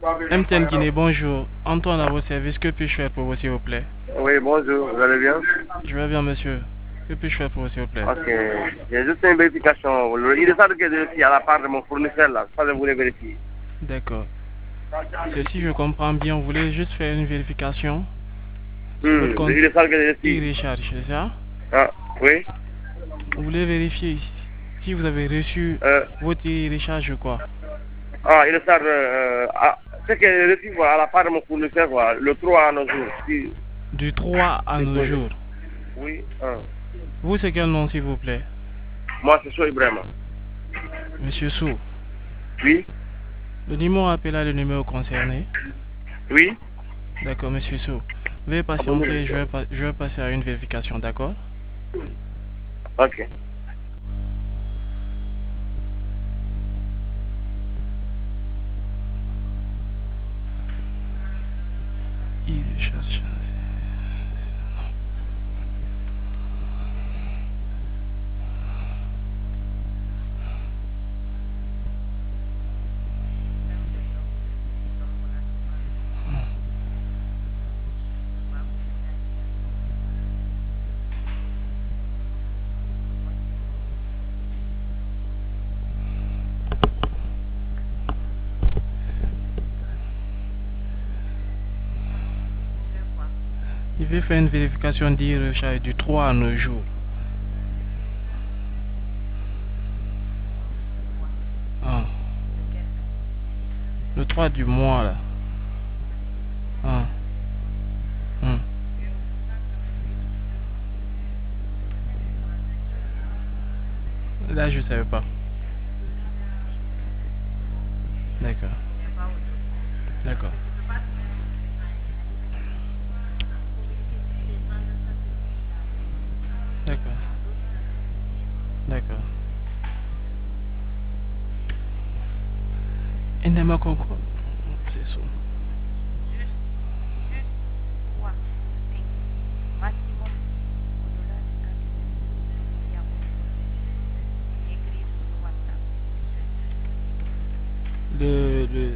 MTN Guinée, bonjour. Antoine à vos services, que puis-je faire pour vous, s'il vous plaît? Oui, bonjour, vous allez bien? Je vais bien, monsieur. Que puis-je faire pour vous, s'il vous plaît? Ok, j'ai juste une vérification. Il est ça que je suis à la part de mon fournisseur là, ça je voulais vérifier. D'accord. C'est si je comprends bien, vous voulez juste faire une vérification sur votre compte Il est ça que je suis. e-recharge, c'est ça? Ah, oui. Vous voulez vérifier si vous avez reçu Euh, votre e-recharge ou quoi? il est ça, c'est que je reçu à la part de mon fournisseur, quoi, le 3 à nos jours. Si, Du 3 à c'est nos quoi, jours. oui, Vous, c'est quel nom, s'il vous plaît? moi c'est Soy Ibrahima. Monsieur Sou. Oui, Le numéro appelé est le numéro concerné. oui. D'accord, monsieur Sou. Veuillez patienter, je vais passer à une vérification, d'accord? Ok. E-recharge. Il veut faire une vérification d'e-recharge du 3 à nos jours. Ah. Le 3 du mois là. Ah. Hmm. Là je savais pas. D'accord. D'accord. D'accord. D'accord. Indema Conco. C'est ça. Le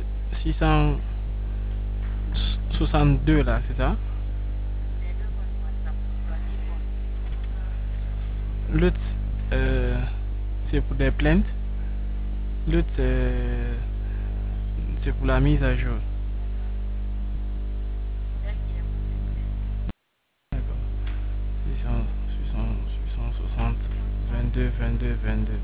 662 là, c'est ça? L'autre, c'est pour des plaintes. L'autre, c'est pour la mise à jour. D'accord. 660, 22, 22, 22.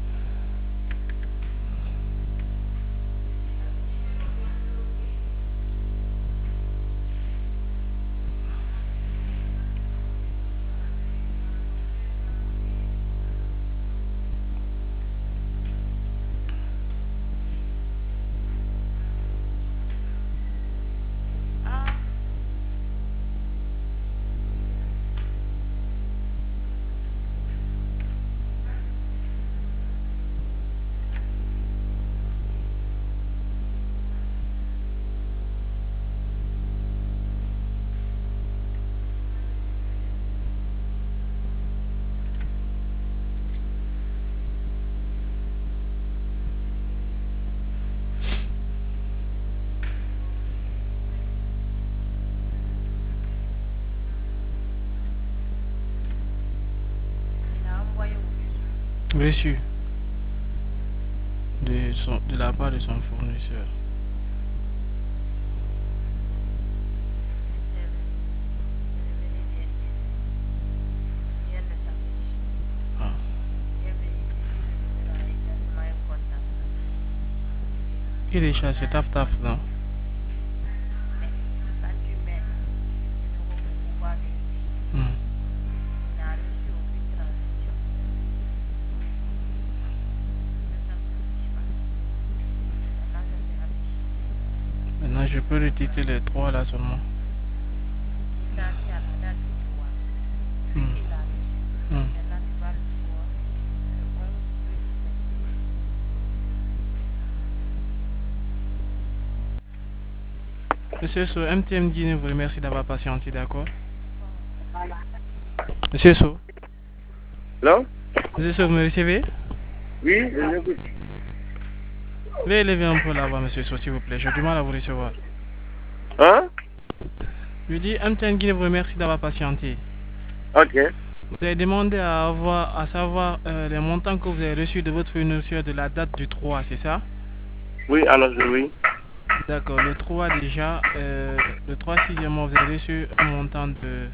Reçu de la part de son fournisseur. Ah. Il est chassé, taf taf, non? Hmm. Maintenant, je peux retitrer les trois là seulement. Hmm. Hmm. Monsieur So, MTM Guinée vous remercie d'avoir patienté, d'accord? Monsieur So, Hello? Monsieur So, vous me recevez? Oui, je l'écoute. Veuillez lever un peu la voix, monsieur So, s'il vous plaît. J'ai du mal à vous recevoir. Hein? Je dis MTN Guinée vous remercie d'avoir patienté. Ok. Vous avez demandé à savoir les montants que vous avez reçus de votre fournisseur de la date du 3, c'est ça? Oui, alors oui. D'accord, le 3 déjà, le 3 sixièmement, vous avez reçu un montant de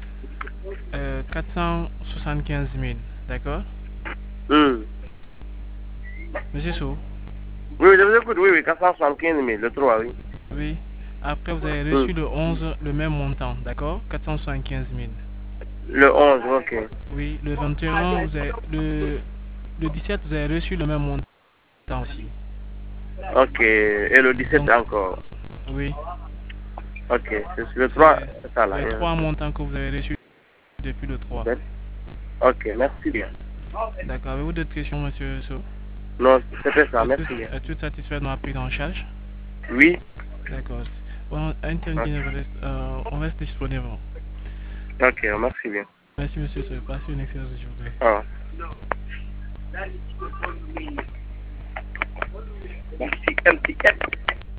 475 000, d'accord? Hmm. Monsieur Sou? Oui, je vous écoute, oui, oui, 475 000, le 3, oui. Oui. Après, vous avez Hmm. reçu le 11, le même montant, d'accord? 475 000. Le 11, ok. Oui, le 21, le 17, vous avez reçu le même montant aussi. Ok, et le 17 Donc, encore. oui, Ok, c'est le 3, c'est c'est ça là. les Hein. trois montants que vous avez reçus depuis le 3. Ok, merci bien. D'accord, avez-vous d'autres questions, monsieur Sou? Non, c'était ça, merci bien. Êtes-vous satisfait de ma prise en charge? Oui. D'accord. Bon, Ok, on reste disponible. ok, merci bien. Merci, monsieur Sou. Passez une excellente journée. Ah. Merci, un petit